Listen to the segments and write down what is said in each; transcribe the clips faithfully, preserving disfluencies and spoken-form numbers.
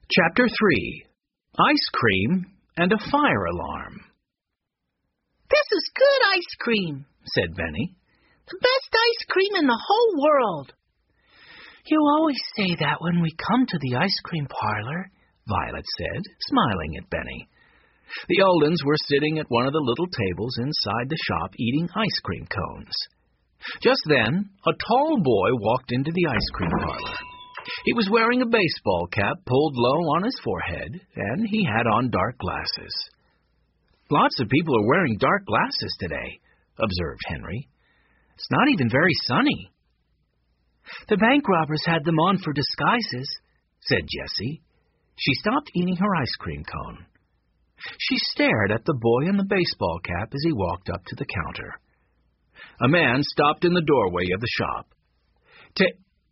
Chapter three. Ice Cream and a Fire Alarm. "This is good ice cream," said Benny. "The best ice cream in the whole world." "You always say that when we come to the ice cream parlor," Violet said, smiling at Benny. The Oldens were sitting at one of the little tables inside the shop eating ice cream cones. Just then, a tall boy walked into the ice cream parlor. He was wearing a baseball cap pulled low on his forehead, and he had on dark glasses. "Lots of people are wearing dark glasses today," observed Henry. "It's not even very sunny." "The bank robbers had them on for disguises," said Jessie. She stopped eating her ice cream cone. She stared at the boy in the baseball cap as he walked up to the counter. A man stopped in the doorway of the shop. Ta-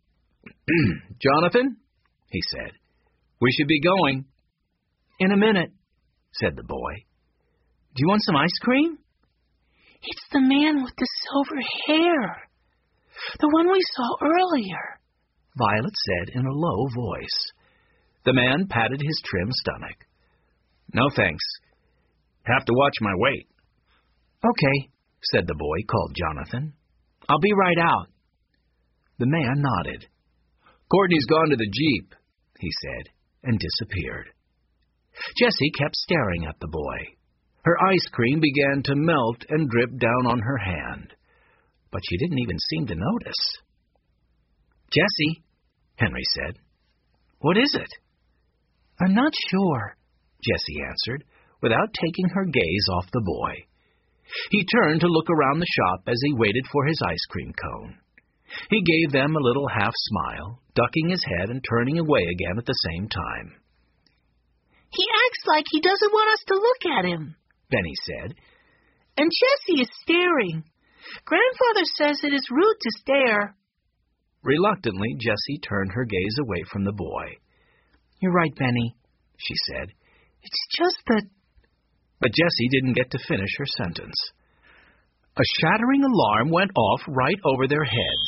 "Jonathan," he said, "we should be going." "In a minute," said the boy. "Do you want some ice cream?" "It's the man with the silver hair. The one we saw earlier," Violet said in a low voice. The man patted his trim stomach. "No, thanks. Have to watch my weight." "Okay," said the boy called Jonathan. "I'll be right out." The man nodded. "Courtney's gone to the Jeep," he said, and disappeared. Jessie kept staring at the boy. Her ice cream began to melt and drip down on her hand, but she didn't even seem to notice. "Jessie," Henry said, "what is it?" "I'm not sure," Jessie answered, without taking her gaze off the boy. He turned to look around the shop as he waited for his ice cream cone. He gave them a little half-smile, ducking his head and turning away again at the same time. "He acts like he doesn't want us to look at him," Benny said. "And Jessie is staring. Grandfather says it is rude to stare." Reluctantly, Jessie turned her gaze away from the boy. "You're right, Benny," she said. "It's just that—" But Jessie didn't get to finish her sentence. A shattering alarm went off right over their heads.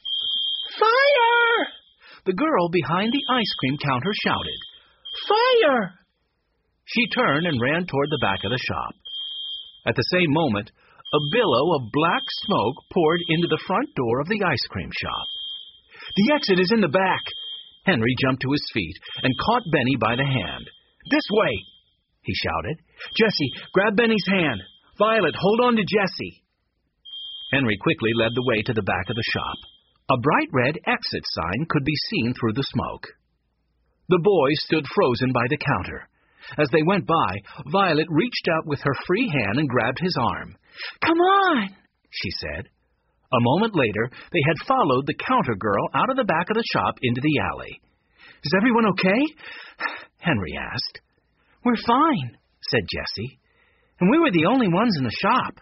"Fire!" The girl behind the ice cream counter shouted. "Fire!" She turned and ran toward the back of the shop. At the same moment, a billow of black smoke poured into the front door of the ice cream shop. "The exit is in the back!" Henry jumped to his feet and caught Benny by the hand. "This way!" he shouted. "Jessie, grab Benny's hand. Violet, hold on to Jessie." Henry quickly led the way to the back of the shop. A bright red exit sign could be seen through the smoke. The boys stood frozen by the counter. As they went by, Violet reached out with her free hand and grabbed his arm. "Come on," she said. A moment later, they had followed the counter girl out of the back of the shop into the alley. "Is everyone okay?" Henry asked. "We're fine," said Jessie. "And we were the only ones in the shop."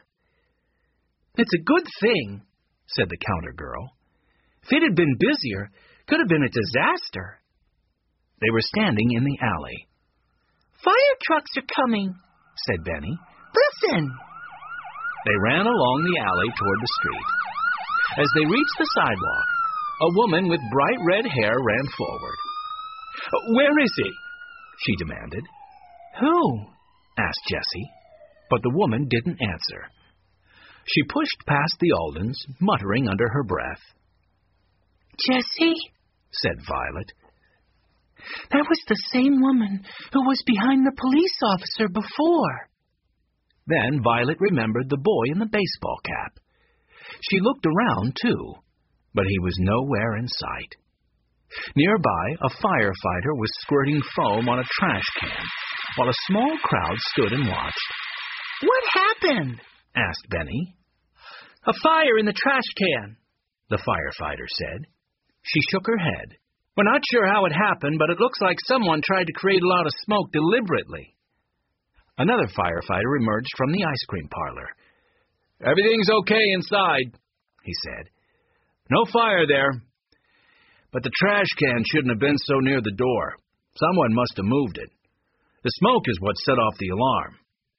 "It's a good thing," said the counter girl. "If it had been busier, it could have been a disaster." They were standing in the alley. "Fire trucks are coming," said Benny. "Listen." They ran along the alley toward the street. As they reached the sidewalk, a woman with bright red hair ran forward. "Where is he?" she demanded. "Who?" asked Jessie, but the woman didn't answer. She pushed past the Aldens, muttering under her breath. "Jessie," said Violet. "That was the same woman who was behind the police officer before." Then Violet remembered the boy in the baseball cap. She looked around, too, but he was nowhere in sight. Nearby, a firefighter was squirting foam on a trash can, while a small crowd stood and watched. "What happened?" asked Benny. "A fire in the trash can," the firefighter said. She shook her head. "We're not sure how it happened, but it looks like someone tried to create a lot of smoke deliberately." Another firefighter emerged from the ice cream parlor. "Everything's okay inside," he said. "No fire there. But the trash can shouldn't have been so near the door. Someone must have moved it. The smoke is what set off the alarm."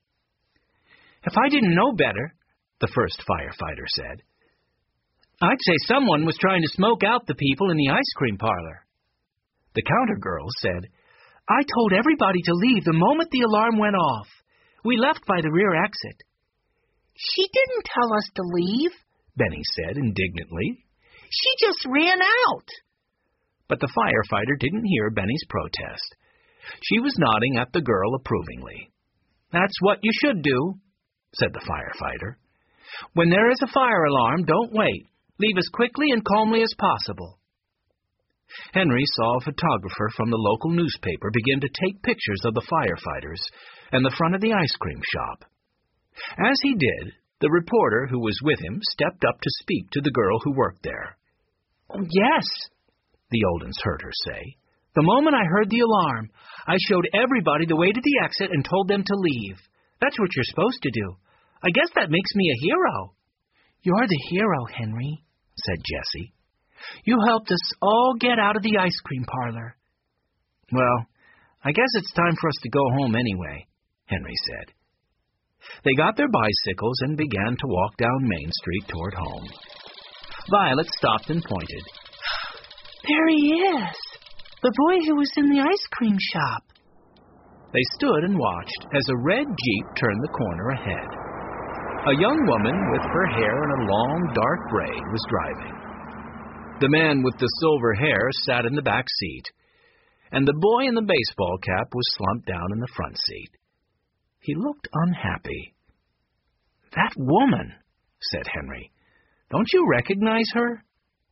"If I didn't know better," the first firefighter said, "I'd say someone was trying to smoke out the people in the ice cream parlor." The counter girl said, I told everybody to leave the moment the alarm went off. We left by the rear exit. She didn't tell us to leave, Benny said indignantly. She just ran out. But the firefighter didn't hear Benny's protest. She was nodding at the girl approvingly. That's what you should do, said the firefighter. When there is a fire alarm, don't wait. Leave as quickly and calmly as possible. Henry saw a photographer from the local newspaper begin to take pictures of the firefighters and the front of the ice cream shop. As he did, the reporter who was with him stepped up to speak to the girl who worked there. Oh, yes, the Oldens heard her say. The moment I heard the alarm, I showed everybody the way to the exit and told them to leave. That's what you're supposed to do. I guess that makes me a hero. You're the hero, Henry, said Jessie. You helped us all get out of the ice cream parlor. Well, I guess it's time for us to go home anyway, Henry said. They got their bicycles and began to walk down Main Street toward home. Violet stopped and pointed. There he is, the boy who was in the ice cream shop. They stood and watched as a red Jeep turned the corner ahead. A young woman with her hair in a long, dark braid was driving. The man with the silver hair sat in the back seat, and the boy in the baseball cap was slumped down in the front seat. He looked unhappy. That woman, said Henry. Don't you recognize her?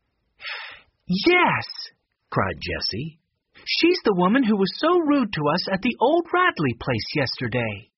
Yes, cried Jessie. She's the woman who was so rude to us at the old Radley place yesterday.